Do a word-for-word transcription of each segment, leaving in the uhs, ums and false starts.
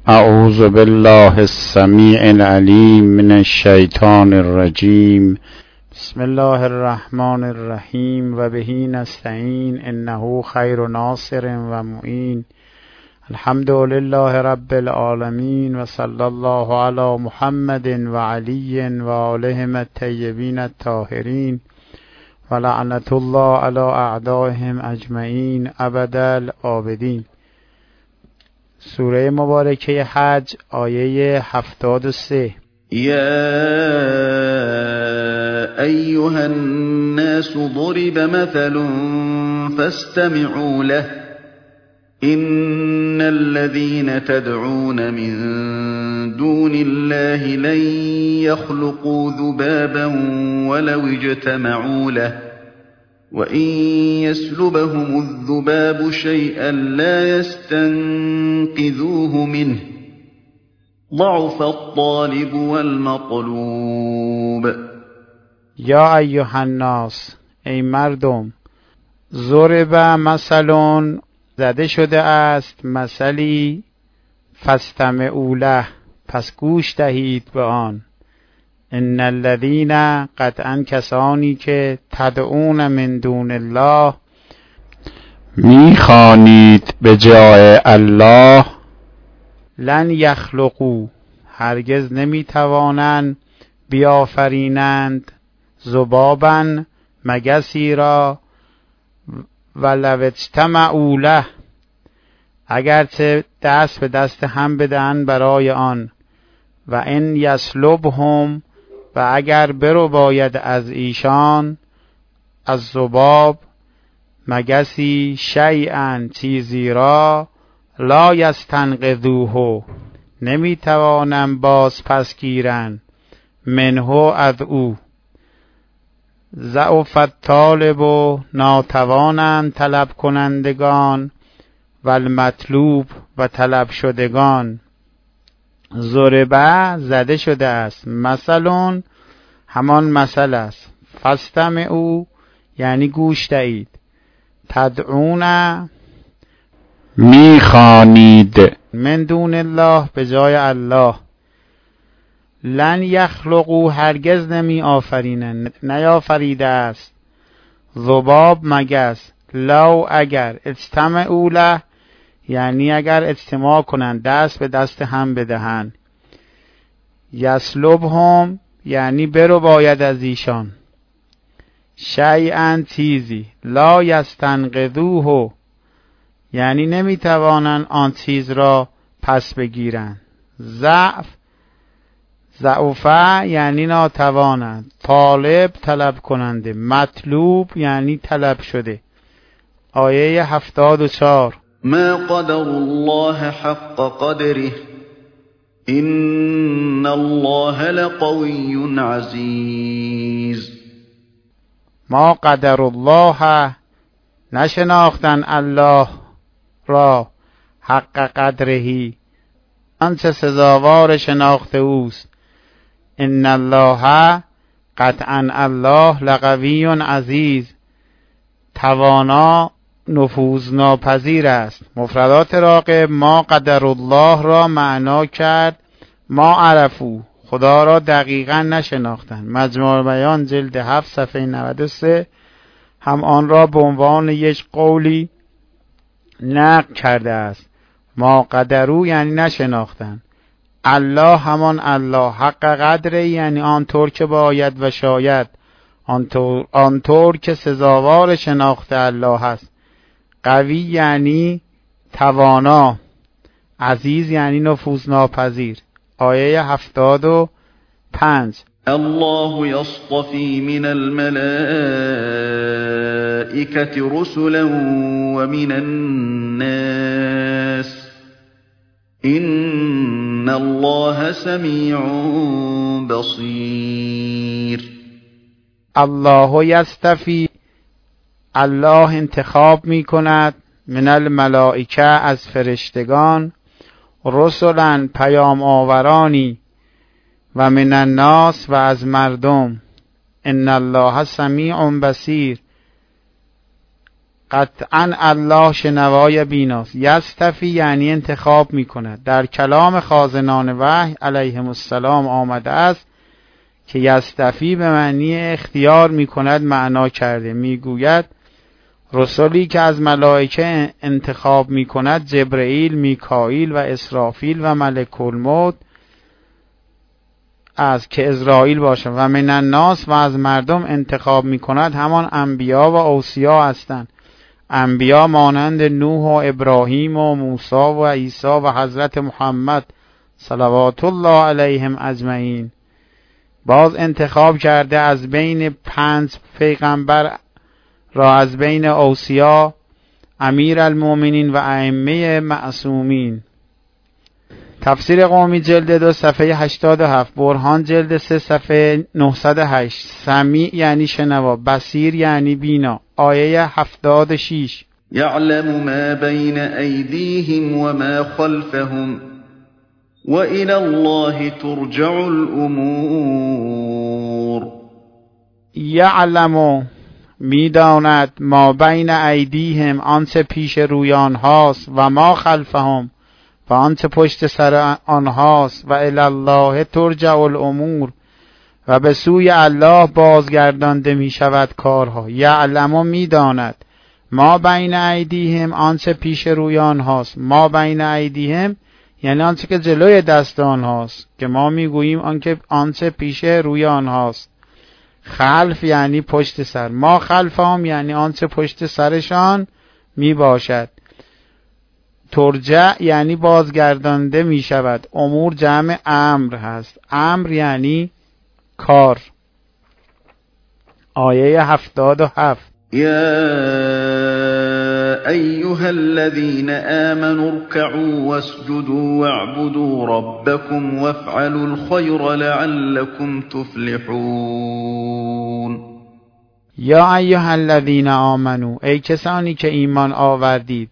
اعوذ بالله السمیع العلیم من الشیطان الرجیم. بسم الله الرحمن الرحیم و به نستعین انه خیر ناصر و معین. الحمد لله رب العالمین و صلی الله علی محمد و علی و آلهم الطیبین الطاهرین و لعنت الله علی اعدائهم اجمعین ابد الآبدین. سوره مبارکه حج آیه هفتاد و سه. یا ایها الناس ضرب مثل فاستمعوا له ان الذين تدعون من دون الله لن يخلقوا ذبابا ولو اجتمعوا له وَإِن يَسْلُبْهُمُ الذُّبَابُ شَيْئًا لَّا يَسْتَنقِذُوهُ مِنْهُ ضَعُفَ الطَّالِبُ وَالْمَطْلُوبُ. یا ایها الناس، ای مردم، ضرب مثل، زده شده است مثلی، فاستمعوا له، پس گوش دهید به آن. ان الذین، قطعا کسانی که تدعون من دون الله، میخوانید به جای الله، لن یخلقوا، هرگز نمیتوانند بیافرینند، ذبابا، مگسی را، ولو اجتمعوا له، اگرچه دست به دست هم بدهند برای آن، و ان یسلبهم، و اگر برو باید از ایشان، از ذباب، مگسی، شیئا، چیزی را، لا یستنقذوه، نمیتوانم باز پس گیرن، منه، از او. ضعف الطالب، ناتوانند طلب کنندگان، و المطلوب، و طلب شدگان. ضربه، زده شده است، مثلون، همان مثل است، فاستمعوا، یعنی گوش دهید، تدعون، میخوانید، من دون الله، به جای الله، لن یخلقوا، هرگز نمی آفرینند، نیافریده است، ذباب، مگس، لو، اگر، اجتمعوا له، یعنی اگر اجتماع کنند، دست به دست هم بدهند، یسلبهم، یعنی برو باید از ایشان، شیئا، چیزی، لا یستنقذوه، یعنی نمیتوانند آن چیز را پس بگیرند. ضعف، ضعفه، یعنی ناتوانند. طالب، طلب کننده. مطلوب، یعنی طلب شده. آیه هفتاد و چهار. ما قدر الله حق قدره ان الله لقوی عزیز. ما قدر الله، نشناختن الله را، حق قدرهی، آنچه سزاوار شناخت اوست. ان الله، قطعا الله، لقوی عزیز، توانا، نفوذ ناپذیر است. مفردات راغب ما قدر الله را معنا کرد ما عرفو، خدا را دقیقا نشناختند. مجموع بیان جلد هفت صفحه نود و سه هم آن را به عنوان یک قولی نقل کرده است. ما قدرو یعنی نشناختند. الله، همان الله، حق قدره، یعنی آنطور که باید و شاید، آنطور, آنطور که سزاوار شناخت الله است. قوی یعنی توانا، عزیز یعنی نفوذ ناپذیر. آیه هفتاد و پنج. الله یصطفی من الملائکة رسلا و من الناس ان الله سمیع بصیر. الله یصطفی، الله انتخاب می کند، من الملائکه، از فرشتگان، رسلا، پیام آورانی، و من الناس، و از مردم. ان الله سمیع بصیر، قطعا الله شنوای بیناست. یستفی یعنی انتخاب میکند. در کلام خازنان وحی علیهم السلام آمده است که یستفی به معنی اختیار میکند معنا کرده. میگوید رسولی که از ملائکه انتخاب میکند جبرئیل، میکائیل و اسرافیل و ملک الموت از که اسرائیل باشه و من الناس و از مردم انتخاب میکند همان انبیا و اوصیا هستند. انبیا مانند نوح و ابراهیم و موسی و عیسی و حضرت محمد صلوات الله علیهم اجمعین. باز انتخاب کرده از بین پنج پیغمبر را از بین اوصیا امیر المؤمنین و ائمه معصومین. تفسیر قومی جلد دو صفحه هشتاد و هفت، برهان جلد سه صفحه نهصد و هشت. سمیع یعنی شنوا، بصیر یعنی بینا. آیه هفتاد و شش. یعلم ما بین ایدیهم و ما خلفهم و الی الله ترجع الامور. یعلم میداند ما بین ایدیهم آنچه پیش روی آنهاست و ما خلفهم و آنچه پشت سر آنهاست و الی الله ترجع الامور و به سوی الله بازگردانده می شود کارها. یعلم میداند ما بین ایدیهم آنچه پیش روی آنهاست. ما بین ایدیهم یعنی آنچه که جلوی دست آنهاست که ما میگوییم آنکه آنچه پیش روی آنهاست. خلف یعنی پشت سر. ما خلفهم یعنی آنچه پشت سرشان می باشد. ترجع یعنی بازگردانده می شود. امور جمع امر هست. امر یعنی کار. آیه هفتاد و هفت. یا ایها الذین آمنوا ارکعوا واسجدوا واعبدوا ربکم وافعلوا الخیر لعلکم تفلحون. یا ایها الذین آمنوا، ای کسانی که ایمان آوردید،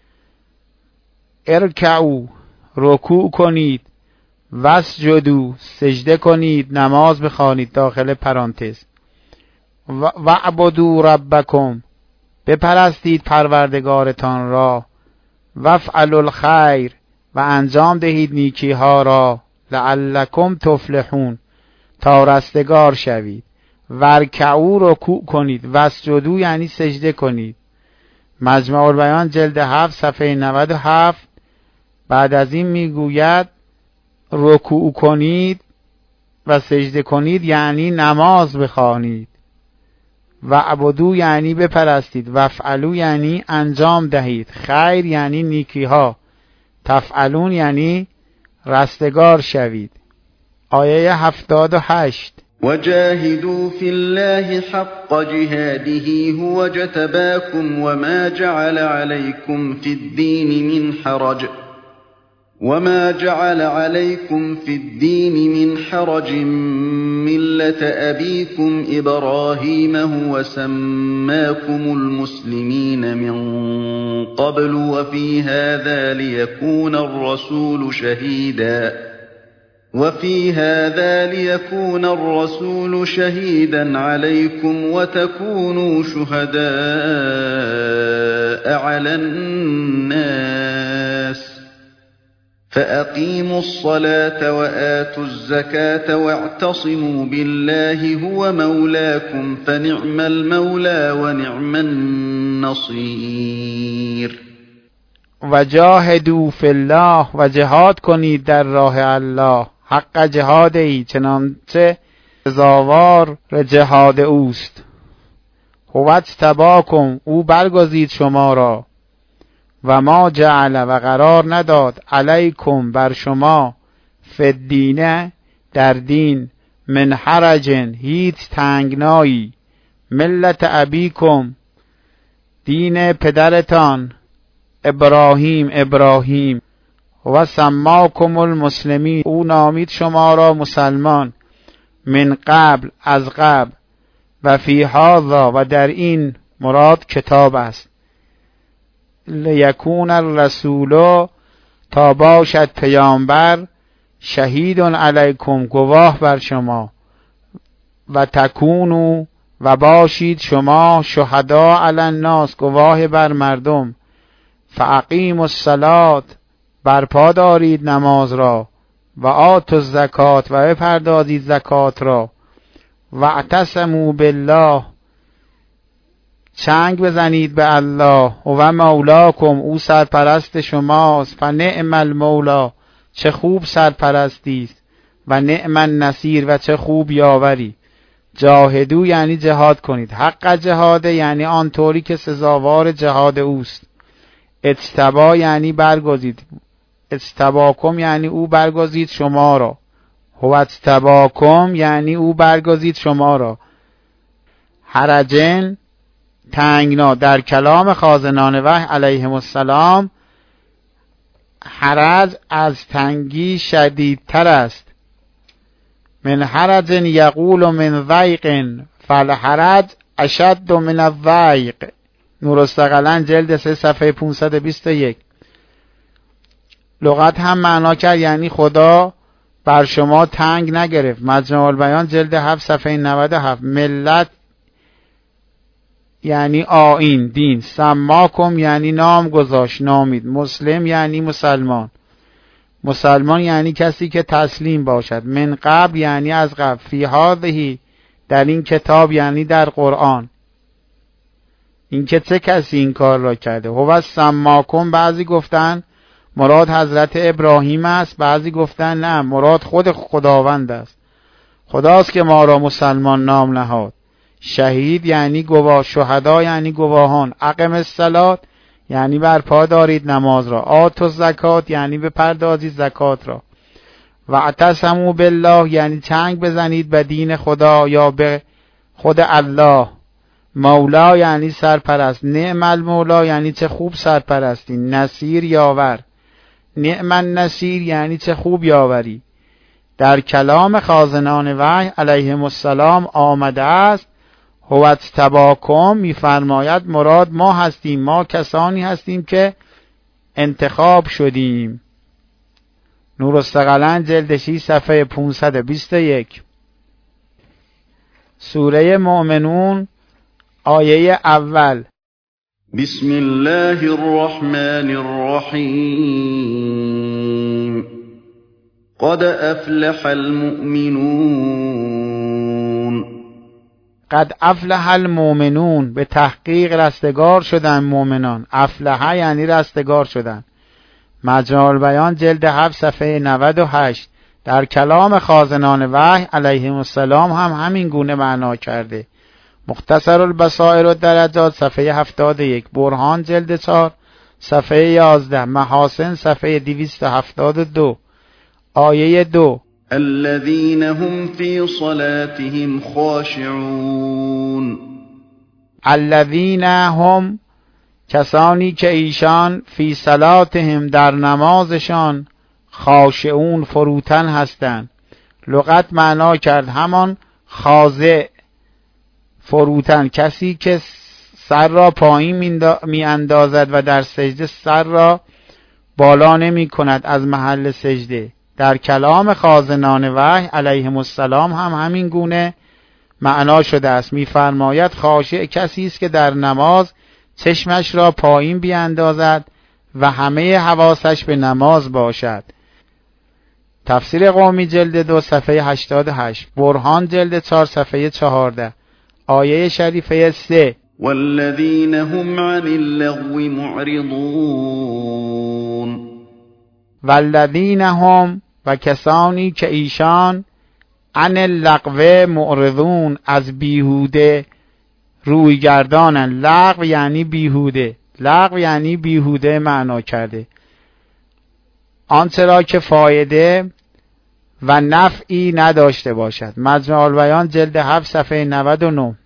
ارکعوا رکوع کنید، واسجدوا سجده کنید، نماز بخوانید داخل پرانتز، واعبدوا ربکم بپرستید پروردگارتان را، وافعلوا الخیر و انجام دهید نیکی ها را، لعلکم تفلحون تا رستگار شوید. ورکعوا رکوع کنید، واسجدوا یعنی سجده کنید. مجمع البیان جلد هفت صفحه نود و هفت. بعد از این میگوید رکوع کنید و سجده کنید یعنی نماز بخوانید. و عبدو یعنی بپرستید. وفعلو یعنی انجام دهید. خیر یعنی نیکی ها. تفعلون یعنی رستگار شوید. آیه هفتاد و هشت. وجاهدوا في الله حق جهاده هو اجتباكم وما جعل عليكم في الدين من حرج وما جعل عليكم في الدين من حرج ملة أبيكم إبراهيم هو سماكم المسلمين من قبل وفي هذا ليكون الرسول شهيدا وفي هذا ليكون الرسول شهيدا عليكم وتكونوا شهداء على الناس فأقيموا الصلاة وآتوا الزكاة واعتصموا بالله هو مولاكم فنعم المولى ونعم النصير. وجاهدوا فی الله و جهاد کنید در راه الله حق جهادی چنانچه سزاوار جهاد اوست. هو اجتباکم او برگزید شما را. و ما جعل و قرار نداد علیکم بر شما فی الدین در دین من حرج هیچ تنگنایی ملت ابیکم دین پدرتان ابراهیم ابراهیم و سماکم المسلمین او نامید شما را مسلمان من قبل از قبل و فی هذا و در این مراد کتاب است لیکون الرسول تا باشد پیامبر شهید علیکم گواه بر شما و تکونو و باشید شما شهدا علی الناس گواه بر مردم، فاقیموا الصلاة برپا دارید نماز را، و آتوا الزکات و بپردازید زکات را، و اعتصموا بالله چنگ بزنید به الله، و مولاکم او سرپرست شماست، فنعم المولا چه خوب سرپرستی است، و نعم النصیر و چه خوب یاوری. جاهدو یعنی جهاد کنید، حق جهاد یعنی آن طوری که سزاوار جهاد اوست. اجتبا یعنی برگزید، اجتباکم یعنی او برگزید شما را، هو اجتباکم یعنی او برگزید شما را. حرجن تنگنا، در کلام خازنان وحی علیهم السلام حرج از تنگی شدیدتر است. من حرج یقول من ضیق فالحرج اشد من الضیق. نورالثقلین جلد سه صفحه پانصد و بیست و یک. لغت هم معنا کرد یعنی خدا بر شما تنگ نگرفت. مجموع البیان جلد هفت صفحه نود و هفت. ملت یعنی آیین دین، سماکم یعنی نام گذاشت نامید، مسلم یعنی مسلمان، مسلمان یعنی کسی که تسلیم باشد، من قبل یعنی از قبل، فی هذه در این کتاب یعنی در قرآن. این که چه کسی این کار را کرده؟ هو سماکم، بعضی گفتن مراد حضرت ابراهیم است، بعضی گفتن نه مراد خود خداوند است، خداست که ما را مسلمان نام نهاد. شهید یعنی گواه، شهدا یعنی گواهان، اقم الصلاة یعنی برپا دارید نماز را، آتوا الزکات یعنی بپردازید زکات را، و اعتصموا بالله یعنی چنگ بزنید به دین خدا یا به خود الله. مولا یعنی سرپرست، نعم المولا یعنی چه خوب سرپرستی، نصیر یاور، نعم النصیر یعنی چه خوب یاوری. در کلام خازنان وحی علیهم السلام آمده است هو اجتباکم، میفرماید مراد ما هستیم، ما کسانی هستیم که انتخاب شدیم. نورالثقلین جلد شش صفحه پانصد و بیست و یک. سوره مؤمنون آیه اول. بسم الله الرحمن الرحیم. قد افلح المؤمنون. قد افلح المؤمنون، به تحقیق رستگار شدن مؤمنان. افلح یعنی رستگار شدن. مجموع البیان جلد هفت صفحه نود و هشت. در کلام خازنان وحی علیهم السلام هم همین گونه معنا کرده. مختصر البصائر و درجات صفحه هفتاد و یک. برهان جلد چهار صفحه یازده. محاسن صفحه دویست و هفتاد و دو. آیه دو. الذين هم في صلاتهم خاشعون. الذين هم کسانی که ایشان فی صلاتهم در نمازشان خاشعون فروتن هستند. لغت معنا کرد همان خاضع، فروتن، کسی که سر را پایین می اندازد و در سجده سر را بالا نمی کند از محل سجده. در کلام خازنان وحی علیهم السلام هم همین گونه معنا شده است. می‌فرماید خاشع کسی است که در نماز چشمش را پایین بیاندازد و همه حواسش به نماز باشد. تفسیر قومی جلد دو صفحه هشتاد و هشت. برهان جلد چهار صفحه چهارده. آیه شریفه سه. والذین هم عن اللغو معرضون. والذین هم و کسانی که ایشان عن اللغو معرضون از بیهوده روی گردانن. لغو یعنی بیهوده، لغو یعنی بیهوده معنا کرده. آنچه را که فایده و نفعی نداشته باشد. مجموع البیان جلد هفت صفحه نود و نه.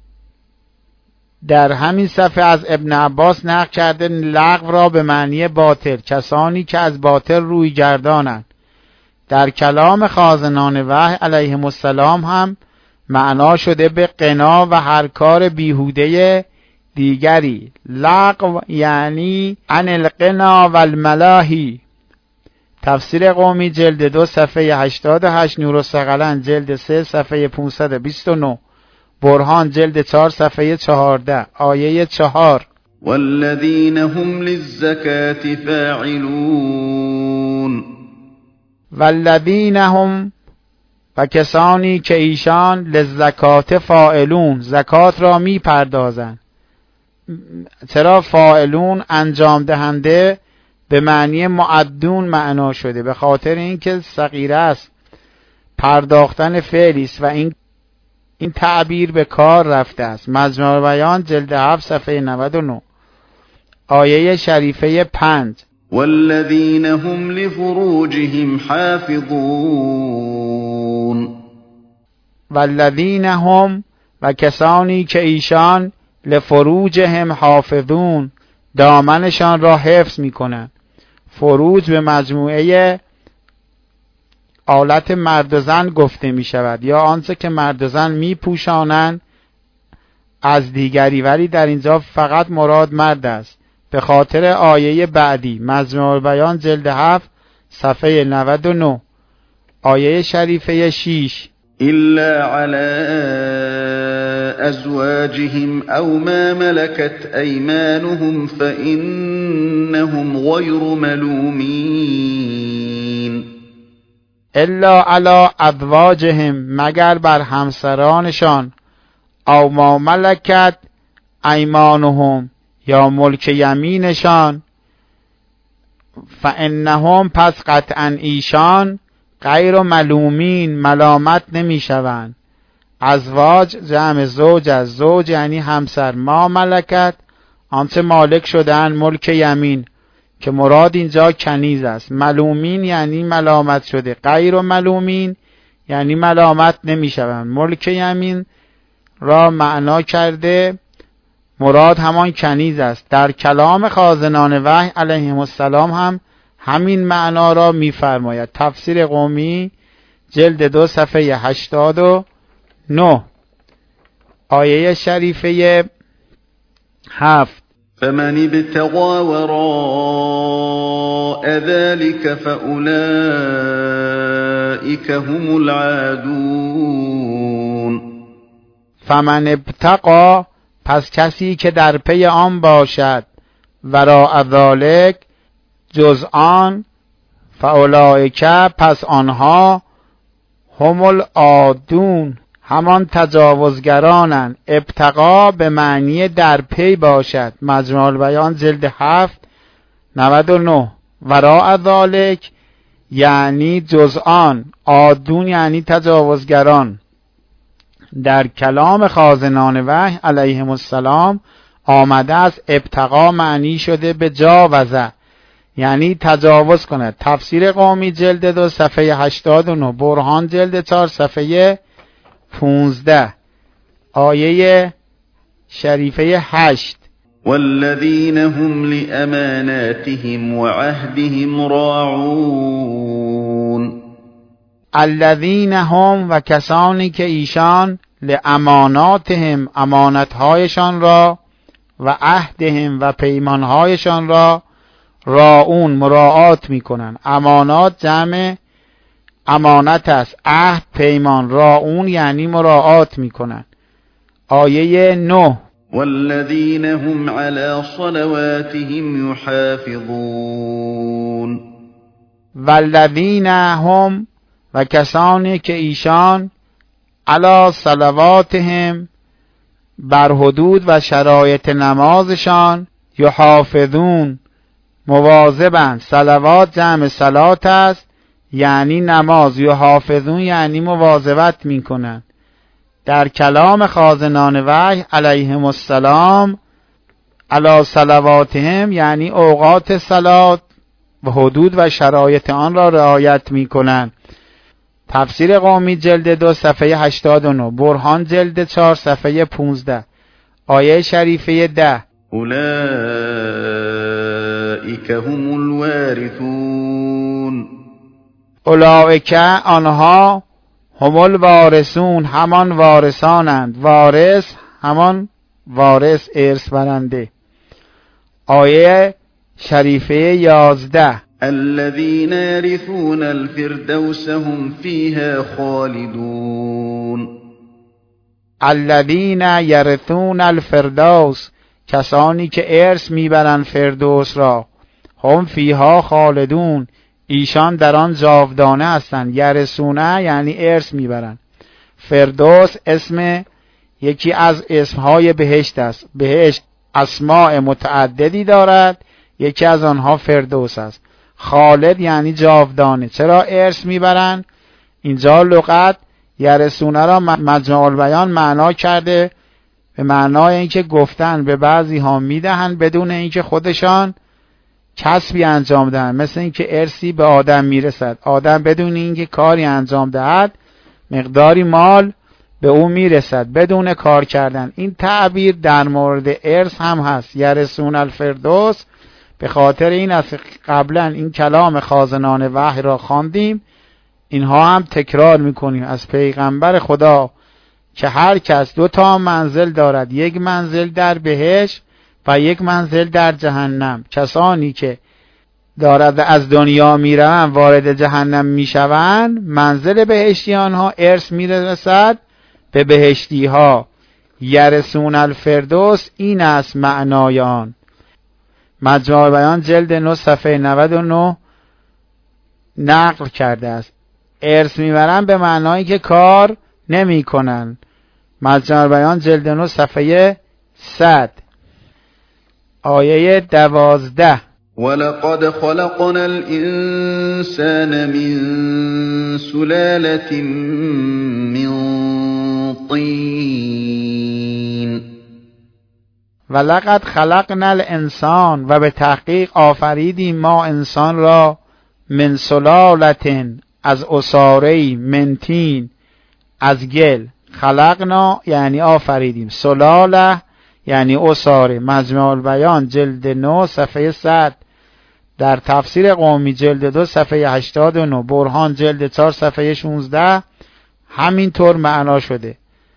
در همین صفحه از ابن عباس نقل کرده لغو را به معنی باطل، کسانی که از باطل روی گردانند. در کلام خازنان وحی علیهم السلام هم معنا شده به غنا و هر کار بیهوده دیگری. لغو یعنی عن الغنا والملاهی. تفسیر قومی جلد دو صفحه هشتاد و هشت. نورالثقلین جلد سه صفحه پانصد و بیست و نه. برهان جلد چهار صفحه چهارده آیه چهار. والذین هم للزکاة فاعلون. والذین هم و کسانی که ایشان للزکات فاعلون زکات را می پردازند. چرا فاعلون؟ انجام دهنده به معنی معدون معنا شده، به خاطر اینکه صغیره است، پرداختن فعلی است و این این تعبیر به کار رفته است. مجموع بیان جلد هفت صفحه نود و نه آیه شریفه پنج. والذین هم لفروجهم حافظون. والذین هم و کسانی که ایشان لفروجهم حافظون دامنشان را حفظ میکنند. فروج به مجموعه آلت مرد و زن گفته می شود یا آنچه که مرد و زن می پوشانند از دیگری، ولی در اینجا فقط مراد مرد است به خاطر آیه بعدی. مجموع بیان جلد هفت صفحه نود و نه آیه شریفه شش. إلا على أزواجهم أو ما ملكت أيمانهم فإنهم غير ملومين. الا علی ازواجهم مگر بر همسرانشان، او ما ملکت ایمانهم یا ملک یمینشان، فانهم پس قطعا ایشان غیر ملومین ملامت نمی شوند. ازواج جمع زوج از زوج یعنی همسر، ما ملکت آنچه مالک شدن ملک یمین که مراد اینجا کنیز است، ملومین یعنی ملامت شده، غیر ملومین یعنی ملامت نمی شوند. ملک یمین را معنا کرده مراد همان کنیز است. در کلام خازنان وحی علیهم السلام هم همین معنا را می‌فرماید. تفسیر قمی جلد دو صفحه هشتاد و نه آیه شریفه هفت. فمن ابتغى وراء ذلك فأولئك هم العادون. فمن ابتغى پس کسی که در پی آن باشد، وراء ذلک جز آن، فاولئک پس آنها، هم العادون همان تجاوزگرانند. ابتغا به معنی در پی باشد. مجموع البیان جلد هفت نود و نه. وراء ذلک یعنی جز آن، عادون یعنی تجاوزگران. در کلام خازنان وحی علیهم السلام آمده است ابتغا معنی شده به جاوزه یعنی تجاوز کند. تفسیر قومی جلد دو صفحه هشتاد و نه، برهان جلد چهار صفحه پونزده آیه شریفه هشت. والذین هم لأماناتهم وعهدهم راعون. الذین هم و کسانی که ایشان لاماناتهم امانتهایشان را و عهدهم و پیمانهایشان را راعون مراعات میکنند. امانات جمع امانت است، عهد پیمان، راعون یعنی مراعات میکنند. آیه نه. والذین هم علی صلواتهم یحافظون. والذین هم و کسانی که ایشان علی صلواتهم بر حدود و شرایط نمازشان یحافظون مواظبند. صلوات جمع صلات است یعنی نماز، یحافظون یعنی مواظبت میکنند. در کلام خازنان وحی علیهم السلام علی صلواتهم یعنی اوقات صلات و حدود و شرایط آن را رعایت میکنند. تفسیر قومی جلد دو صفحه هشتاد و نه، برهان جلد چهار صفحه پونزده آیه شریفه ده. اولئک هم الوارثون. اولئک آنها، هم الوارثون همان وارثانند. وارث همان وارث ارث برنده. آیه شریفه یازده. الذين يرثون الفردوس هم فيها خالدون. الذین یرثون الفردوس، کسانی که ارث میبرند فردوس را، هم فیها خالدون، ایشان در آن جاودانه هستند. یرثونه یعنی ارث میبرند. فردوس اسم یکی از اسمهای بهشت است. بهشت اسماء متعددی دارد، یکی از آنها فردوس است. خالد یعنی جاودانه. چرا ارث میبرند؟ اینجا لغت یرثونه را مجمع البیان معنا کرده به معنای اینکه گفتن به بعضی ها میدهند بدون اینکه خودشان کسبی انجام دهند. مثل اینکه ارثی به آدم میرسد، آدم بدون اینکه کاری انجام دهد مقداری مال به او میرسد بدون کار کردن. این تعبیر در مورد ارث هم هست. یرثون الفردوس به خاطر این است قبلا این کلام خازنان وحی را خواندیم، اینها هم تکرار میکنیم از پیغمبر خدا که هر کس دو تا منزل دارد، یک منزل در بهشت و یک منزل در جهنم. کسانی که دارد از دنیا میروند وارد جهنم میشوند، منزل بهشتی آنها ارث میرسد به بهشتی ها. یرثون الفردوس این است معنای آن. مجمع بیان جلد نه صفحه نود و نه نقل کرده است. ارث میبرن به معنایی که کار نمی کنن. مجمع بیان جلد نه صفحه صد آیه دوازده. ولقد خلقنا الإنسان من سلالة من طين. ولقد خلقنا الانسان، و به تحقیق آفریدیم ما انسان را، من سلالة از عصاره‌ای، من طین از گل. خلقنا یعنی آفریدیم، سلاله یعنی عصاره. مجمع البیان جلد نه صفحه صد، در تفسیر قومی جلد دو صفحه هشتاد و نه، برهان جلد چهار صفحه شانزده همینطور معنا شده.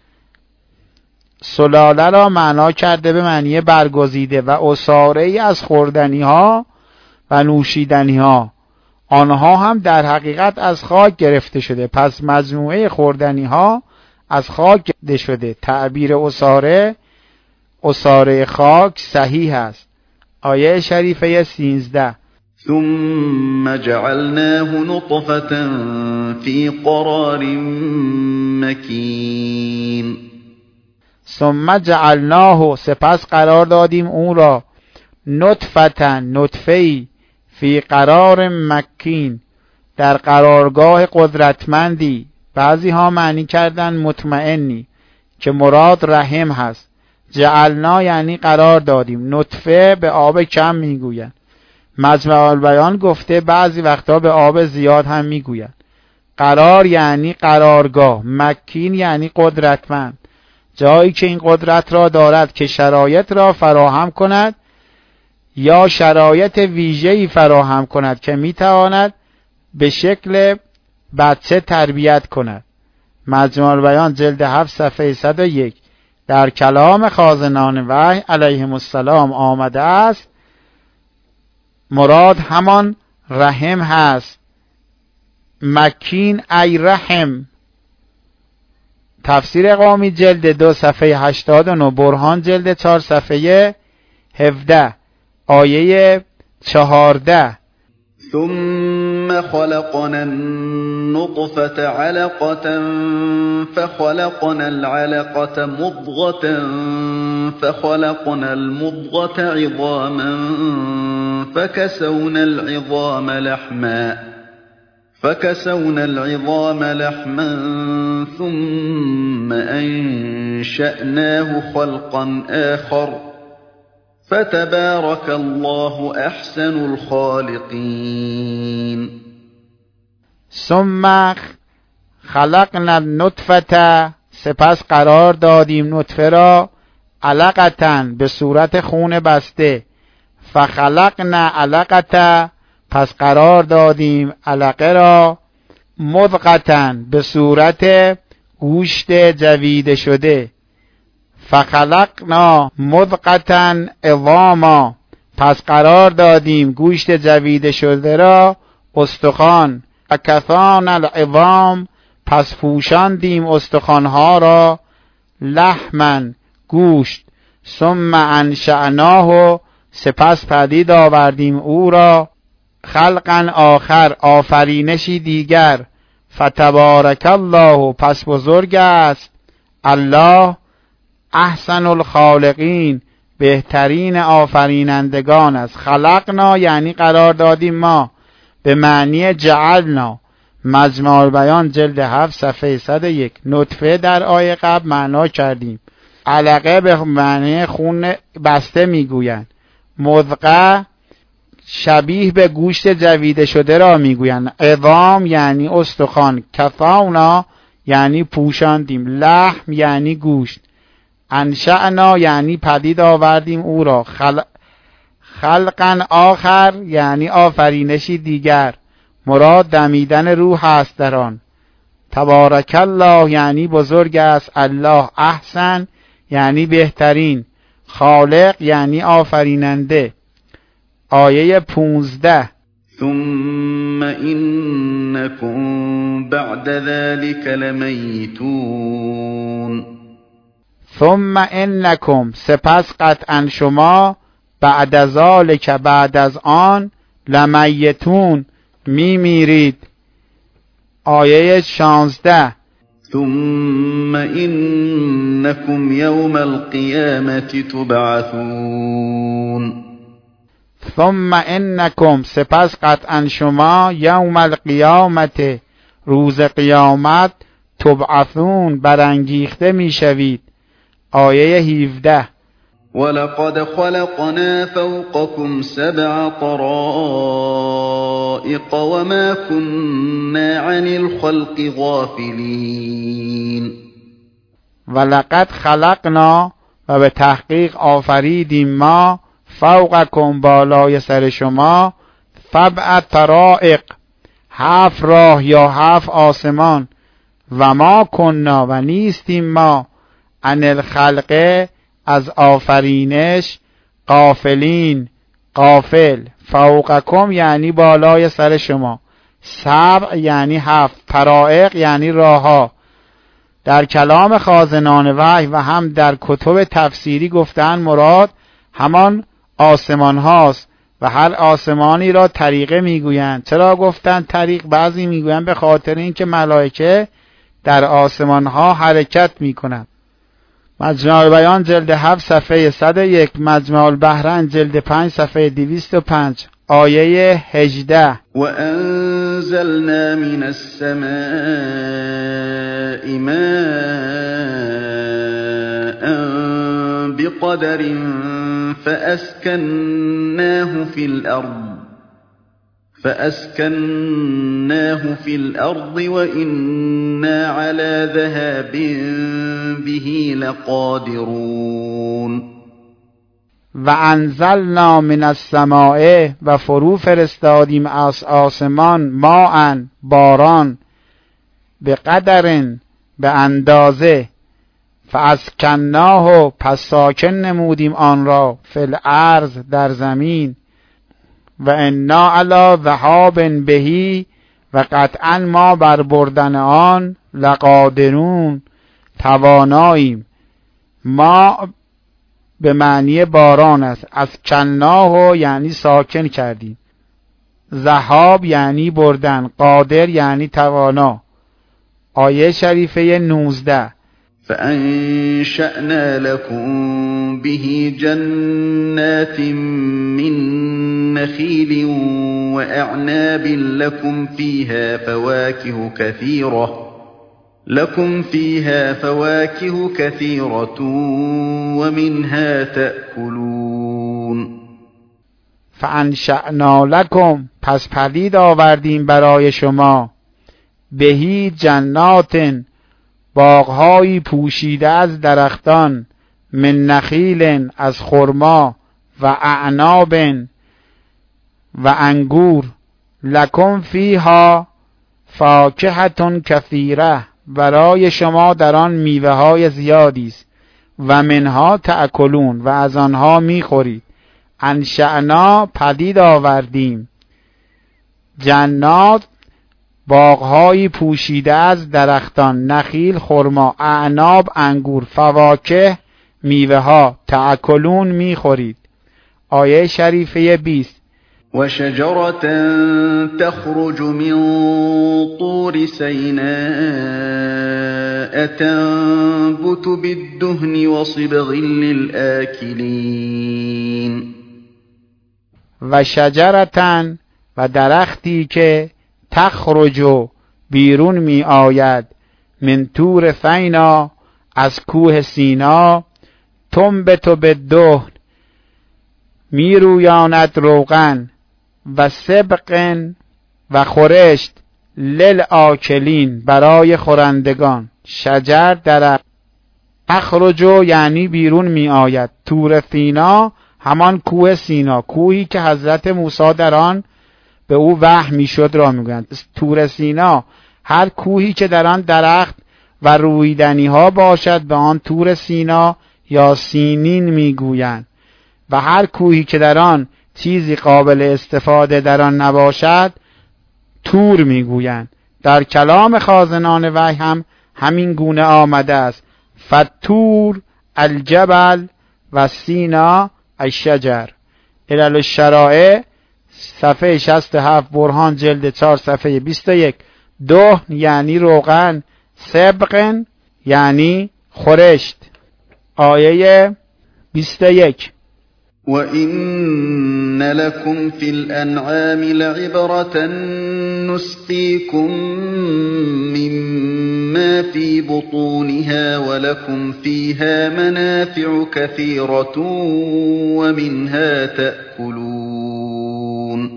سلاله را معنا کرده به معنی برگزیده و عصاره ای از خوردنی ها و نوشیدنی ها، آنها هم در حقیقت از خاک گرفته شده. پس مجموعه خوردنی ها از خاک گرفته شده. تعبیر عصاره، عصاره خاک صحیح است. آیه شریفه سیزده. ثم جعلناه نطفة في قرار مكين. ثم جعلناه سپس قرار دادیم اون را، نطفة نطفه‌ای، فی قرار مکین در قرارگاه قدرتمندی. بعضی ها معنی کردن مطمئنی که مراد رحم هست. جعلنا یعنی قرار دادیم. نطفه به آب کم میگوین. مجمع البیان گفته بعضی وقتا به آب زیاد هم میگوین. قرار یعنی قرارگاه، مکین یعنی قدرتمند، جایی که این قدرت را دارد که شرایط را فراهم کند یا شرایط ویژه‌ای فراهم کند که میتواند به شکل بچه تربیت کند. مجمع البیان جلد هفت صفحه صد و یک. در کلام خازنان وحی علیهم السلام آمده است مراد همان رحم هست. مکین ای رحم. تفسیر قومی جلد دو صفحه هشتاد و نه، برهان جلد چهار صفحه هفده آیه چهارده. ثم خلقنا النطفة علقة فخلقنا العلقة مضغة فخلقنا المضغة عظاما فكسونا العظام لحما فكسونا العظام لحما ثم أنشأناه خلقا آخر فتبارك الله أحسن الخالقين. ثم خلقنا النطفة سپس قرار دادیم نطفه را، علقتن به صورت خون بسته، فخلقنا علقة پس قرار دادیم علقه را، مضغتن به صورت گوشت جویده شده، فخلقنا مضغة عظاما پس قرار دادیم گوشت جویده شده را استخوان، فکسونا العظام پس پوشاندیم استخوانها را، لحمن گوشت، ثم انشأناه سپس پدید آوردیم او را، خلقا آخر آفرینشی دیگر، فتبارک الله پس بزرگ است الله، احسن الخالقین بهترین آفرینندگان است. خلقنا یعنی قرار دادیم ما، به معنی جعلنا. مجمع البیان جلد هفت صفحه صد و یک. نطفه در آیه قبل معنا کردیم، علقه به معنی خون بسته میگویند، مضغه شبیه به گوشت جویده شده را میگویند، عظام یعنی استخوان، کفاونا یعنی پوشاندیم، لحم یعنی گوشت، انشأنا یعنی پدید آوردیم او را، خل... خلقا آخر یعنی آفرینشی دیگر، مراد دمیدن روح است در آن. تبارک الله یعنی بزرگ است الله، احسن یعنی بهترین، خالق یعنی آفریننده. آیه پونزده ثم انکم بعد ذلك لمیتون، ثم انکم سپس قطعا شما، بعد ذلک بعد از آن، لمیتون می میرید. آیه شانزده ثم انکم یوم القیامت تبعثون، ثم انکم سپس قطعا شما، یوم القیامت روز قیامت، تبعثون برانگیخته میشوید. آیه هفده ولقد خلقنا فوقكم سبع طرائق وما كنا عن الخلق غافلین، ولقد خلقنا و به تحقیق آفریدیم ما، فوقکم بالای سر شما، سبع طرائق هفت راه یا هفت آسمان، و ما کنا و نیستیم ما، عن الخلق از آفرینش، غافلین غافل. فوقکم یعنی بالای سر شما، سبع یعنی هفت، طرائق یعنی راهها. در کلام خازنان وحی و هم در کتب تفسیری گفتن مراد همان آسمان هاست و هر آسمانی را طریقه میگویند. چرا گفتن طریق؟ بعضی میگویند به خاطر اینکه ملائکه در آسمان ها حرکت میکنند. مجمع البیان جلد هفت صفحه صد و یک، مجمع البحرین جلد پنج صفحه دویست و پنج. آیه هجده و انزلنا من السماء ماء بقدر فأسكناه في الأرض فأسكناه في الأرض وإنا على ذهاب به لقادرون. و انزلنا من السماء و فرو فرستادیم از آسمان، ماء باران، به قدر به اندازه، فاسکناه پس ساکن نمودیم آن را، فی الارض در زمین، و انا علی ذهاب بهی و قطعا ما بر بردن آن، لقادرون تواناییم. ما به معنی باران است، از کناه یعنی ساکن کردیم، ذهاب یعنی بردن، قادر یعنی توانا. آیه شریفه نوزده فأنشأنا لكم به جنات من نخيل وأعناب لكم فيها فواكه كثيرة لكم فيها فواكه كثيرة ومنها تأكلون. فانشأنا لکم پس پدید آوردیم برای شما، بهی جنات باغهایی پوشیده از درختان، من نخیل از خرما، و اعناب و انگور، لکم فیها فاکهة کثیره برای شما در آن میوه های زیادی است، و منها تأکلون و از آنها میخورید. انشأنا پدید آوردیم، جنات باغهایی پوشیده از درختان، نخیل، خرما، اعناب، انگور، فواکه، میوه ها، تأکلون میخورید. آیه شریفه بیست. و شجرة تخرج من طور سیناء تنبت بالدهن وصبغ للآکلین. و شجرتن و درختی که تخرج بیرون می آید من طور سینا از کوه سینا، تنبت بالدهن می رویاند روغن، و صبغ و خورشت للآکلین برای خورندگان. شجر درخت، تخرج یعنی بیرون می آید. طور سینا همان کوه سینا، کوهی که حضرت موسی در آن به او وحی میشد را میگویند. طور سینا هر کوهی که در آن درخت و رویدنی ها باشد به آن طور سینا یا سینین میگویند، و هر کوهی که در آن چیزی قابل استفاده در آن نباشد تور میگویند. در کلام خازنان وحی هم همین گونه آمده است. فتور الجبل و سینا الشجر. علل الشرائع صفحه شصت و هفت، برهان جلد چهار صفحه بیست و یک. دهن یعنی روغن، صبغ یعنی خورشت. آیه بیست و یک. وَإِنَّ لَكُمْ فِي الْأَنْعَامِ لَعِبْرَةً نُسْقِيكُم مِّمَّا فِي بُطُونِهَا وَلَكُمْ فِيهَا مَنَافِعُ كَثِيرَةٌ وَمِنْهَا تَأْكُلُونَ.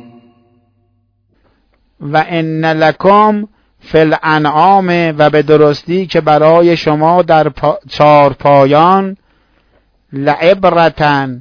و ان لکم فی الانعام، و به درستی که برای شما در پا چار پایان، لعبرتن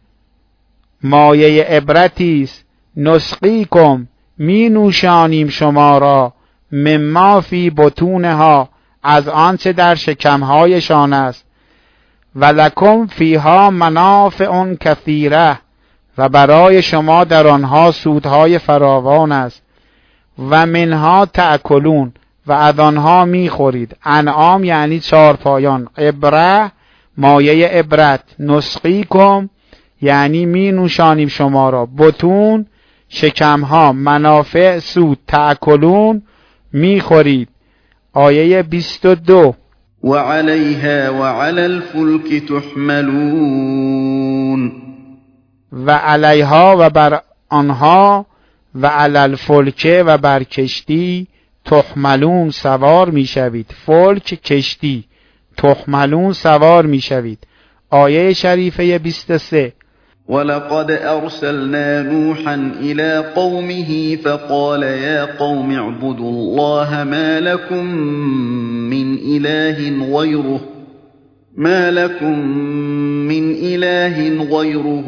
مایه عبرتی است، نسقیکم می نوشانیم شما را، مما فی بطونها از آنچه در شکمهایشان است، و لکم فیها منافع کثیره و برای شما در آنها سودهای فراوان است، و منها تأکلون و از آنها میخورید. انعام یعنی چار پایان، عبره مایه عبرت، نسقیکم یعنی می نوشانیم شما را، بطون شکمها، منافع سود، تأکلون میخورید. آیه بیست و دو. و علیها و علی الفلک تحملون. و علیها و بر آنها، و علی الفلک و بر کشتی، تحملون سوار میشوید. فلک کشتی، تحملون سوار میشوید. آیه شریفه بیست و سه. وَلَقَدْ أَرْسَلْنَا نُوحًا إِلَىٰ قَوْمِهِ فَقَالَ يَا قَوْمِ اعْبُدُوا اللَّهَ مَا لَكُم مِّنْ إِلَٰهٍ غَيْرُهُ مَا لَكُم مِّنْ إِلَٰهٍ غَيْرُهُ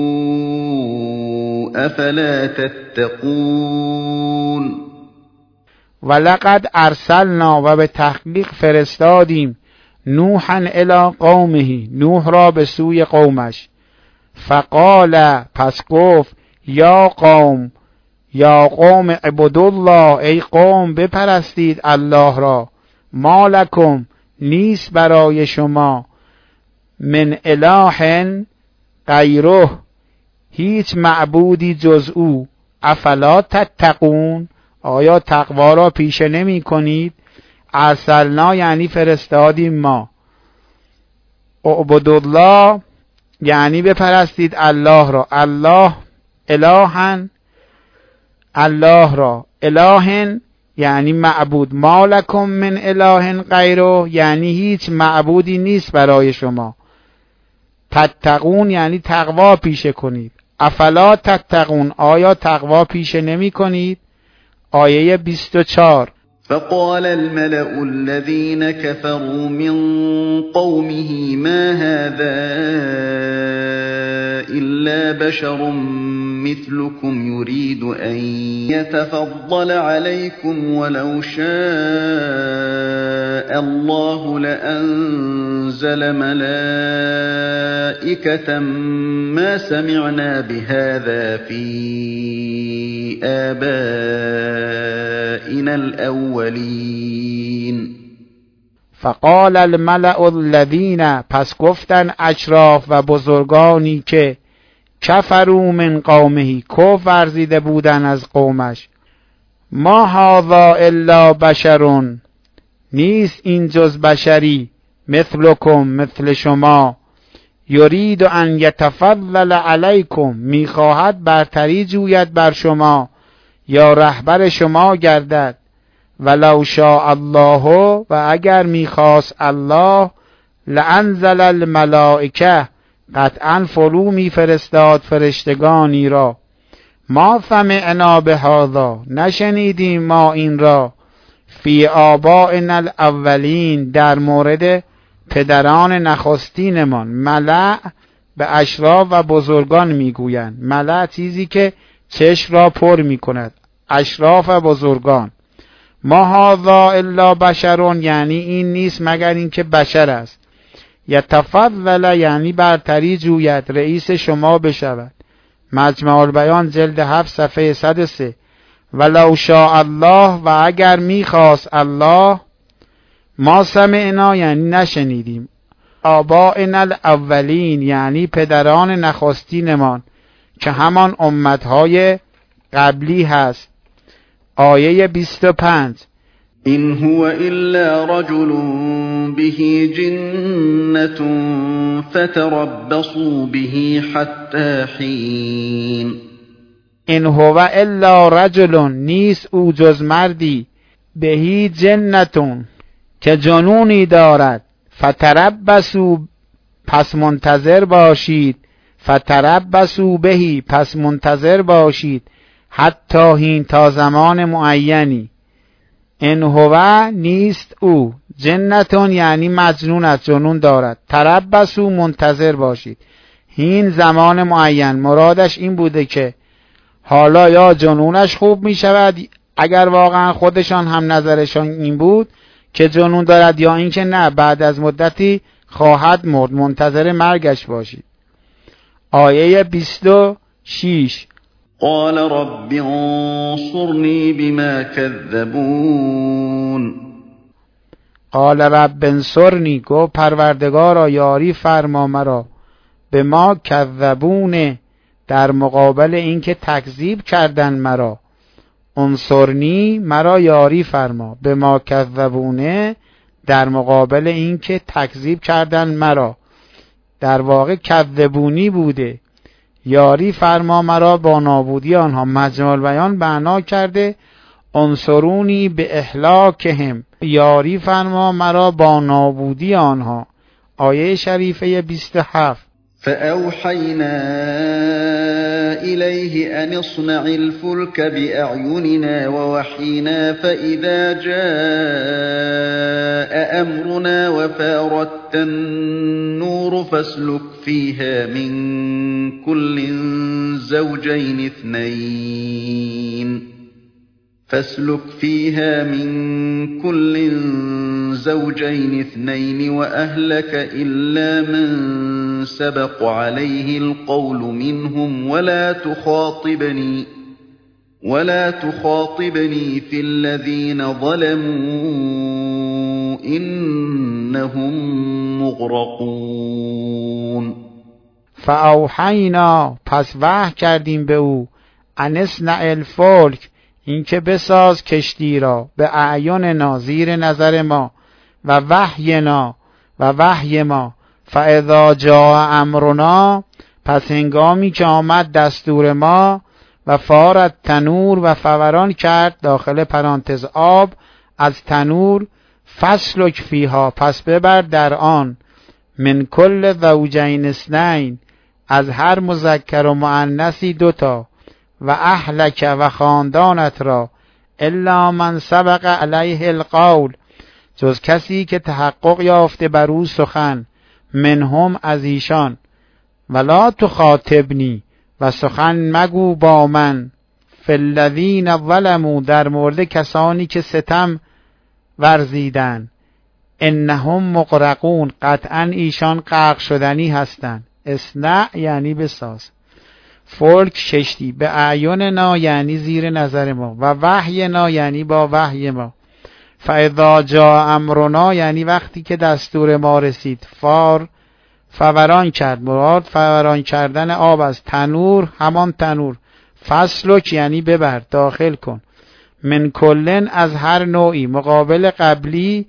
أَفَلَا تَتَّقُونَ. ولقد ارسلنا و به تحقیق فرستادیم، نوحا الی قومه نوح را به سوی قومش، فقال پس گفت، یا قوم یا قوم اعبدوا الله ای قوم بپرستید الله را، ما لکم نیست برای شما، من اله غیره هیچ معبودی جز او، افلا تتقون آیا تقوا را پیشه نمی کنید؟ ارسلنا یعنی فرستادیم ما، اعبدوا الله یعنی بپرستید الله را، الله الهن الله را، الهن یعنی معبود، ما لکم من اله غیره یعنی هیچ معبودی نیست برای شما، تتقون یعنی تقوا پیشه کنید، افلا تتقون آیا تقوا پیشه نمی کنید؟ آیه بیست و چهار. فقال الملأ الذين كفروا من قومه ما هذا إلا بشر مثلكم يريد أن يتفضل عليكم ولو شاء الله لأنزل ملائكة ما سمعنا بهذا في آبائنا الأولين. فقال الملأ الذین، پس گفتن اشراف و بزرگانی که کفروا من قومه، کفر ورزیده بودن از قومش، ما هذا الا بشر، نیست این جز بشری، مثلکم، مثل شما، یرید ان یتفضل علیکم، میخواهد برتری جوید بر شما یا رهبر شما گردد، ولو شاء الله، و اگر میخواست الله، لانزل الملائکه، قطعا فرو میفرستاد فرشتگانی را، ما سمعنا بهذا، نشنیدیم ما این را، فی آبائنا الاولین، در مورد پدران نخستینمان. ملأ به اشراف و بزرگان میگویند. ملأ چیزی که چشم را پر میکند، اشراف و بزرگان. ما هذا الا بشر، یعنی این نیست مگر اینکه بشر است. یتفضل، یعنی برتری جوید، رئیس شما بشود. مجمع البیان جلد هفت صفحه صد و سه. ولو شاء الله، و اگر میخواست الله، ما سمعنا، یعنی نشنیدیم، آبائنا الاولین، یعنی پدران نخستینمان که همان امتهای قبلی هست. آیه بیست و پنج. إن هو إلا رجل به جنة فتربصوا به حتى حين. این هو الا رجل، نیست او جز مردی، بهی جنتون، که جنونی دارد، فتربصوا، پس منتظر باشید، فتربصوا بهی، پس منتظر باشید، حتی هین، تا زمان معینی. این هو، نیست او، جنتون یعنی مجنون است، جنون دارد، تربصوا، منتظر باشید، هین زمان معین. مرادش این بوده که حالا یا جنونش خوب می شود، اگر واقعا خودشان هم نظرشان این بود که جنون دارد، یا اینکه نه، بعد از مدتی خواهد مرد، منتظر مرگش باشید. آیه بیست و شش. قال رب انصرنی بما کذبون. قال رب انصرنی، گو پروردگارا یاری فرما مرا، به ما کذبون، در مقابل اینکه تکذیب کردن مرا. انصرنی، مرا یاری فرما، به ما کذبونه، در مقابل اینکه تکذیب کردن مرا. در واقع کذبونی بوده، یاری فرما مرا با نابودی آنها. مجمع البیان معنا کرده انصرونی به اهلاکهم، یاری فرما مرا با نابودی آنها. آیه شریفه بیست و هفت. فأوحينا إليه أن اصنع الفلك بأعيننا ووحينا فإذا جاء أمرنا وفارت النور فاسلك فيها من كل زوجين اثنين فاسلك فيها من كل زوجين اثنين وأهلك إلا من سبق عليه القول منهم ولا تخاطبني ولا تخاطبني في الذين ظلموا إنهم مغرقون. فاوحینا، پس وحی کردیم به او، ان اصنع الفلک، این که بساز کشتی را، به اعیننا، زیر نظر ما، و وحینا، و وحی ما، فاذا جاء امرنا، پس هنگامی که آمد دستور ما، و فارت تنور، و فوران کرد، داخل پرانتز آب، از تنور، فسلک فیها، پس ببر در آن، من کل زوجین اثنین، از هر مذکر و مؤنثی دوتا، و اهلک، و خاندانت را، الا من سبق علیه القول، جز کسی که تحقق یافته بر او سخن، منهم، از ایشان، ولا تخاطبنی و سخن مگو با من فی الذین ظلموا در مورد کسانی که ستم ورزیدن انهم مغرقون قطعا ایشان غرق شدنی هستند. اصنع یعنی بساز، فلک کشتی، به اعیننا یعنی زیر نظر ما، و وحینا یعنی با وحی ما، فاذا جاء امرنا یعنی وقتی که دستور ما رسید، فار فوران کرد، مراد فوران کردن آب از تنور، همان تنور، فسلک یعنی ببر، داخل کن، من کلن از هر نوعی، مقابل قبلی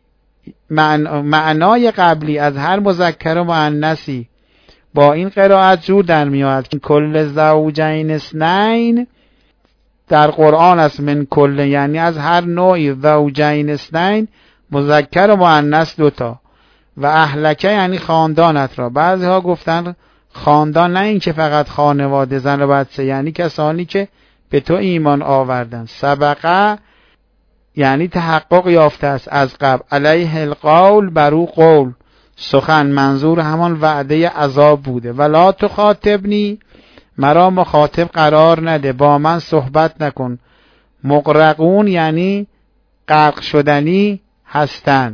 معنای قبلی از هر مذکر و مؤنثی با این قرائت جور در میاد. کل زوجین اثنین در قرآن است، من کل یعنی از هر نوعی، زوجین اثنین مذکر و مؤنث دوتا، و اهلکه یعنی خاندانت را. بعضی ها گفتن خاندان نه این که فقط خانواده زن و بچه، یعنی کسانی که به تو ایمان آوردن. سبقه یعنی تحقق یافته است از قبل، علیه القول برو قول سخن، منظور همان وعده عذاب بوده. ولا تخاطبنی مرا مخاطب قرار نده، با من صحبت نکن. مغرقون یعنی غرق شدنی هستند.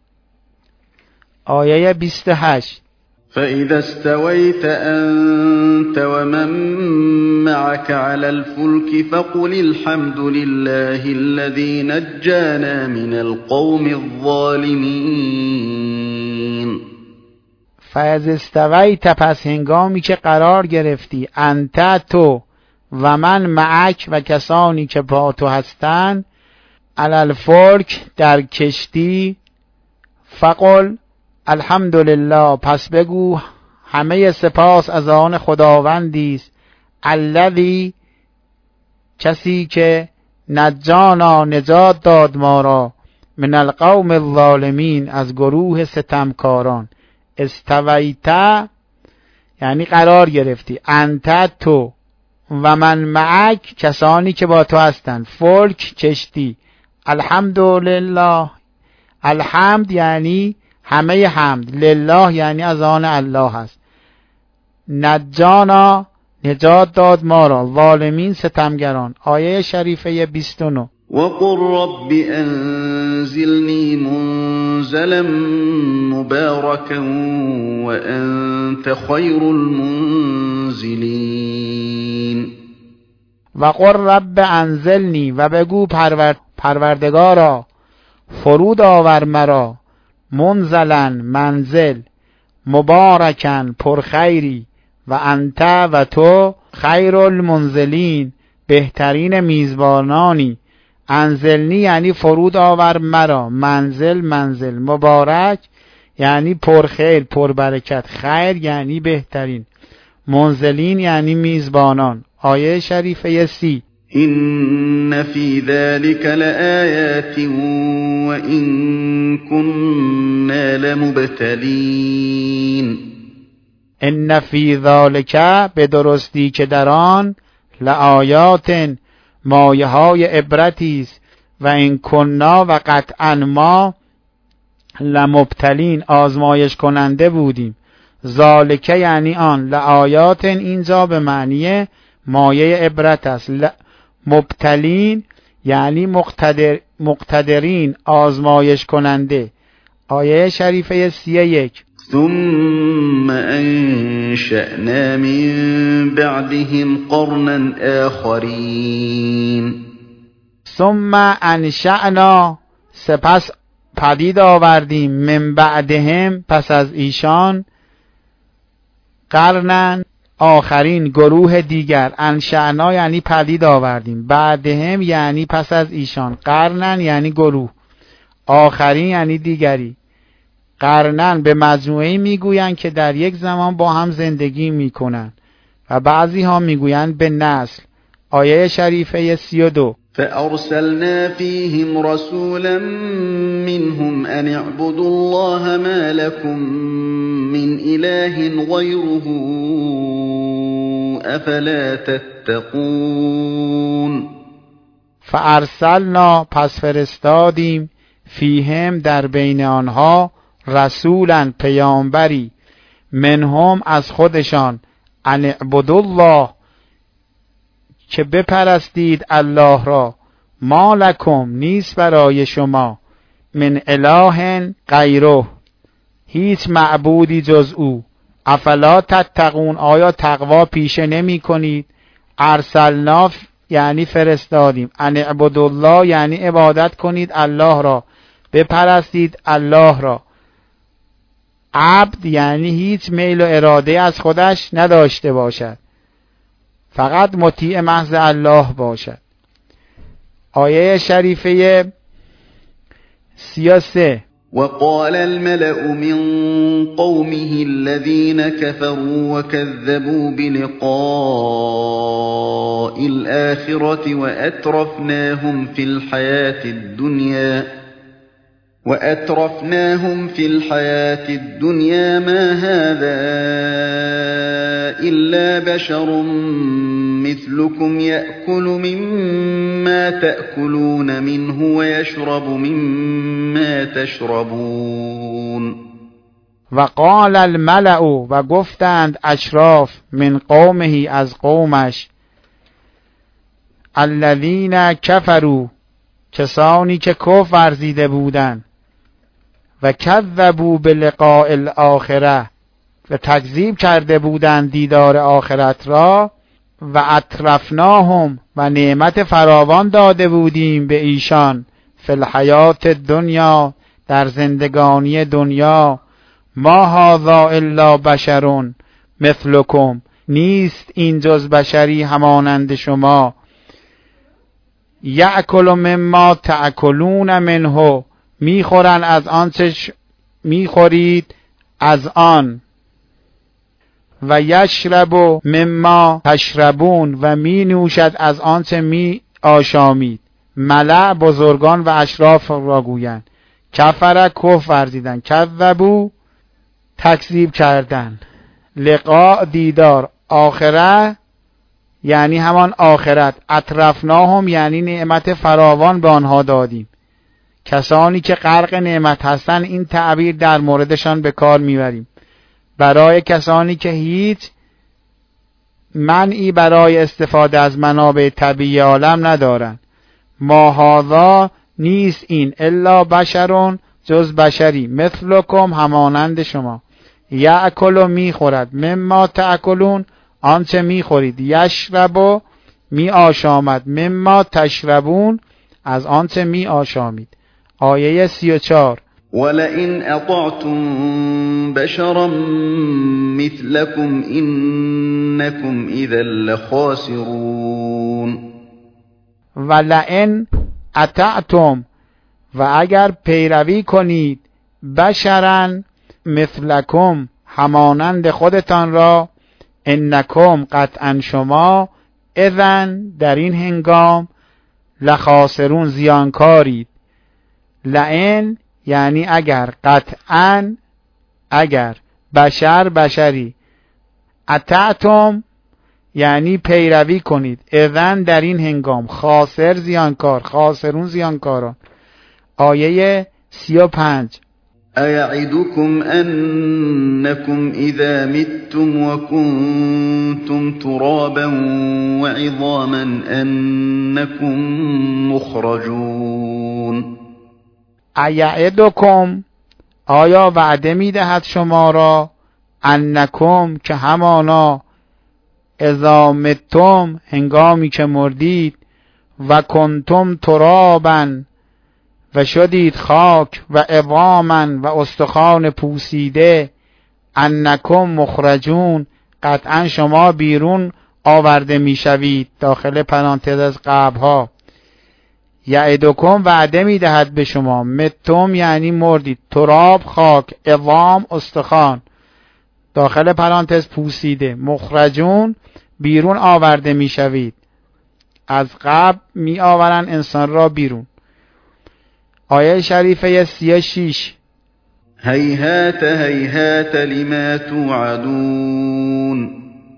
آیه بیست و هشت فَإِذَا اسْتَوَيْتَ أَنْتَ وَمَنْ مَعَكَ عَلَى الْفُلْكِ فَقُلِ الْحَمْدُ لِلَّهِ الَّذِي نَجَّانَا مِنَ الْقَوْمِ الظَّالِمِينَ. فَإِذَا اسْتَوَيْتَ پس هنگامی که قرار گرفتی، انت تو، و من معک و کسانی که با تو هستند، علی الفلک در کشتی، فقل الحمدلله پس بگو همه سپاس از آن خداوندی است، الذی کسی که نجانا نجات داد ما را، من القوم الظالمین از گروه ستمکاران. استویت یعنی قرار گرفتی، انت تو، و من معک کسانی که با تو هستند، فلک کشتی، الحمدلله الحمد یعنی همه حمد، لله یعنی از آن الله هست، نجانا نجات داد ما را، ظالمین ستمگران. آیه شریفه بیست و نه وَقُلْ رَبِّ أَنزِلْنِي مُنزَلًا مُبَارَكًا وَأَنْتَ خَيْرُ الْمُنزِلِينَ. وَقُلْ رَبِّ أَنزِلْنِي و بگو پرورد پروردگارا فرود آور مرا، منزلن منزل، مبارکن پرخیری، و انت و تو خیر المنزلین بهترین میزبانانی. انزلنی یعنی فرود آور مرا، منزل منزل، مبارک یعنی پرخیر پربرکت، خیر یعنی بهترین، منزلین یعنی میزبانان. آیه شریفه سی إِنَّ فِي ذَلِكَ لَآيَاتٍ وَإِن كُنَّا لَمُبْتَلِينَ. ان فی ذالک به درستی که در آن، لآیات مایه های عبرتی است، و این کنا و قطعا ما، لمبتلین آزمایش کننده بودیم. ذالک یعنی آن، لآیات اینجا به معنی مایه عبرت است، مبتلین یعنی مقتدر مقتدرین آزمایش کننده. آیه شریفه سی یک ثم انشأنا من بعدهم قرنا آخرین. ثم انشأنا سپس پدید آوردیم، من بعدهم پس از ایشان، قرنن آخرین گروه دیگر. انشأنا یعنی پدید آوردیم، بعدهم یعنی پس از ایشان، قرنن یعنی گروه، آخرین یعنی دیگری. قرنن به مجموعه میگویند که در یک زمان با هم زندگی میکنند، و بعضی ها میگویند به نسل. آیه شریفه سی و دو فأرسلنا فيهم رسولا منهم أن اعبدوا الله ما لكم من إله غيره أفلا تتقون. فارسلنا پس فرستادیم، فیهم در بین آنها، رسولا پیامبری، منهم از خودشان، ان اعبدوا الله که بپرستید الله را، ما لکم نیست برای شما، من اله غیره هیچ معبودی جز او، افلا تتقون آیا تقوا پیشه نمی کنید، ارسلنا یعنی فرستادیم، ان اعبدوا الله یعنی عبادت کنید الله را، بپرستید الله را. عبد یعنی هیچ میل و اراده از خودش نداشته باشد، فقط مطیع محض الله باشد. آیه شریفه سی و سه: وقال الملأ من قومه الذين كفروا وكذبوا بلقاء الآخرة وأترفناهم في الحياة الدنيا وأترفناهم في الحياة الدنيا ما هذا إلا بشر مثلكم يأكل مما تأكلون منه ويشرب مما تشربون. وقال الملأ و گفتند اشراف من قومه از قومش، الذین کفروا کسانی که کفر ورزیده بودند، و کذبوا بلقاء الاخره و تکذیب کرده بودند دیدار آخرت را، و اطرفناهم و نعمت فراوان داده بودیم به ایشان، فی الحیات دنیا در زندگانی دنیا، ما هذا الا بشر مثلکم نیست این جز بشری همانند شما، یأکل مما تأکلون منه میخورن از آنچه میخورید از آن، و یشرب مما تشربون و می نوشد از آنچه می آشامید. ملأ بزرگان و اشراف را گویند. کفر کفر ورزیدن، کذبوا تکذیب کردن، لقاء دیدار، آخره یعنی همان آخرت، اطرفناهم یعنی نعمت فراوان به آنها دادیم. کسانی که غرق نعمت هستند این تعبیر در موردشان به کار میبریم. برای کسانی که هیچ منعی برای استفاده از منابع طبیعی عالم ندارند. ما هذا نیست این الا بشرون جز بشری، مثلکم همانند شما، یأکل میخورد، مما تأکلون آنچه میخورید، یشرب می آشامد، مما تشربون از آنچه می آشامید. آیه سی و چهار: ولئن اطعتم بشرا مثلكم انكم اذا لخاسرون. ولئن اطعتم و اگر پیروی کنید، بشرا مثلکم همانند خودتان را، انکم قطعا شما، اذن در این هنگام، لخاسرون زیانکارید. لئن یعنی اگر، قطعا اگر، بشر بشری، اطعتم یعنی پیروی کنید، اذن در این هنگام، خاسر زیانکار، خاسرون زیانکاران. آیه سی و پنج: أَيَعِدُكُمْ أَنَّكُمْ إِذَا مِتُّمْ وَكُنْتُمْ تُرَابًا وَعِظَامًا أَنَّكُمْ مُخْرَجُونَ. ایعدکم آیا وعده میدهد شما را، انکم که همانا، اذا متم هنگامی که مردید، و کنتم ترابا و شدید خاک، و عظاما و استخوان پوسیده، انکم مخرجون قطعا شما بیرون آورده میشوید، داخل پرانتز از قبلها. یعدکم وعده میدهد به شما، متم یعنی مردید، تراب خاک، عظام استخوان، داخل پرانتز پوسیده، مخرجون بیرون آورده میشوید. از قبر می آورن انسان را بیرون. آیه شریفه سی و شش: هیهات هیهات لما توعدون.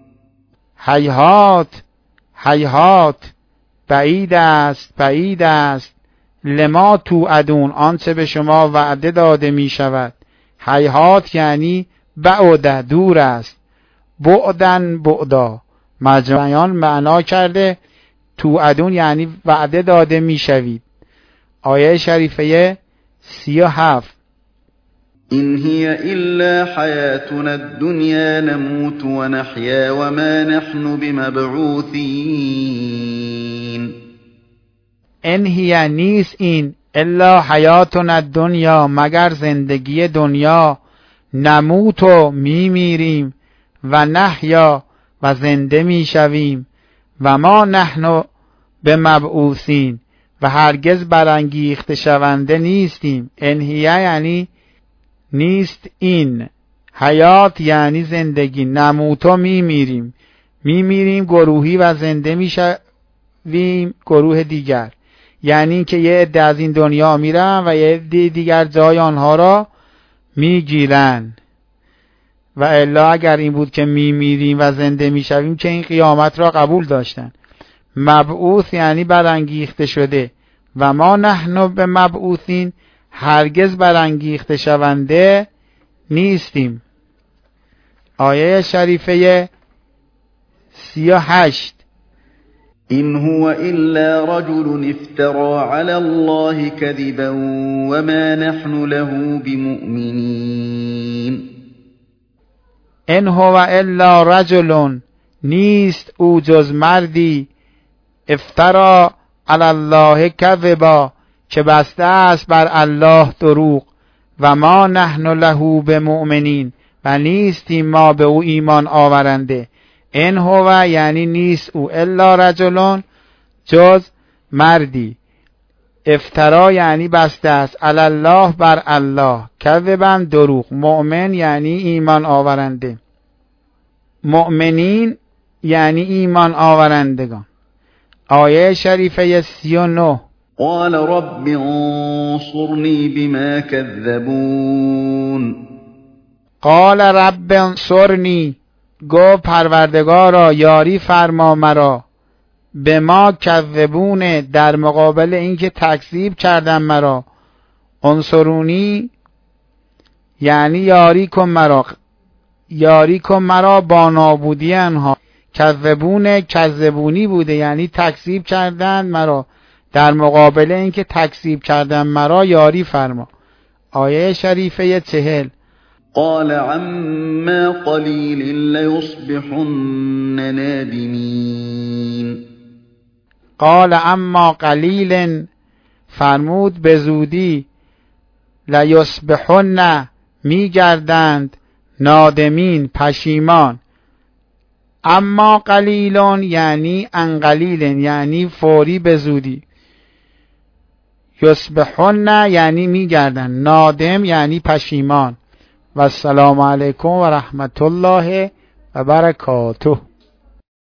هیهات هیهات بعید است بعید است، لما توعدون آنچه به شما وعده داده می شود. هیهات یعنی بعده دور است، بعدن بعدا. مجموعان معنا کرده توعدون یعنی وعده داده میشوید. آیه شریفه سی و هفت. إن هي إلا حياتنا الدنيا نموت ونحيا وما نحن بمبعوثين. ان هی نیست این الا حیاتنا الدنیا مگر زندگی دنیا، نموت و میمیریم و نحیا و زنده میشویم، و ما نحن بمبعوثین و هرگز برانگیخته شونده نیستیم. ان هی یعنی نیست این، حیات یعنی زندگی، نموتو میمیریم، میمیریم گروهی و زنده میشویم گروه دیگر. یعنی که یه عده از این دنیا میرن و یه عده دیگر جای آنها را میگیرن. و الا اگر این بود که میمیریم و زنده میشویم که این قیامت را قبول داشتن. مبعوث یعنی برانگیخته شده، و ما نحن به مبعوثین هرگز برانگیخته شونده نیستیم. آیه شریفه سی و هشت. إن هو إلا رجل افترى على الله كذبا وما نحن له بمؤمنين. ان هو الا رجل نیست او جز مردی، افترا علی الله کذبا که بسته است بر الله دروغ، و ما نحن له بمؤمنین و نیستیم ما به او ایمان آورنده. ان هو یعنی نیست او، الا رجلون جز مردی، افترا یعنی بسته است، علی الله بر الله، کذبا دروغ، مؤمن یعنی ایمان آورنده، مؤمنین یعنی ایمان آورندگان. آیه شریفه سی و نه. قال رب انصرني بما كذبون. قال رب انصرنی، گو پروردگارا یاری فرما مرا، به ما کذبون در مقابل اینکه تکذیب کردن مرا، انصرونی یعنی یاری کن مرا، یاری کن مرا با نابودی انها. کذبون کذبونی بوده یعنی تکذیب کردن مرا، در مقابل اینکه تکذیب کردن مرا یاری فرما. آیه شریفه چهل. قال عما قلیل لیصبحن نادمین. قال اما قلیل فرمود به زودی، لیصبحن میگردند، نادمین پشیمان. اما قلیلون یعنی ان قلیلن یعنی فوری به زودی، یصبحن یعنی میگردن، نادم یعنی پشیمان. و السلام علیکم و رحمت الله و برکاته.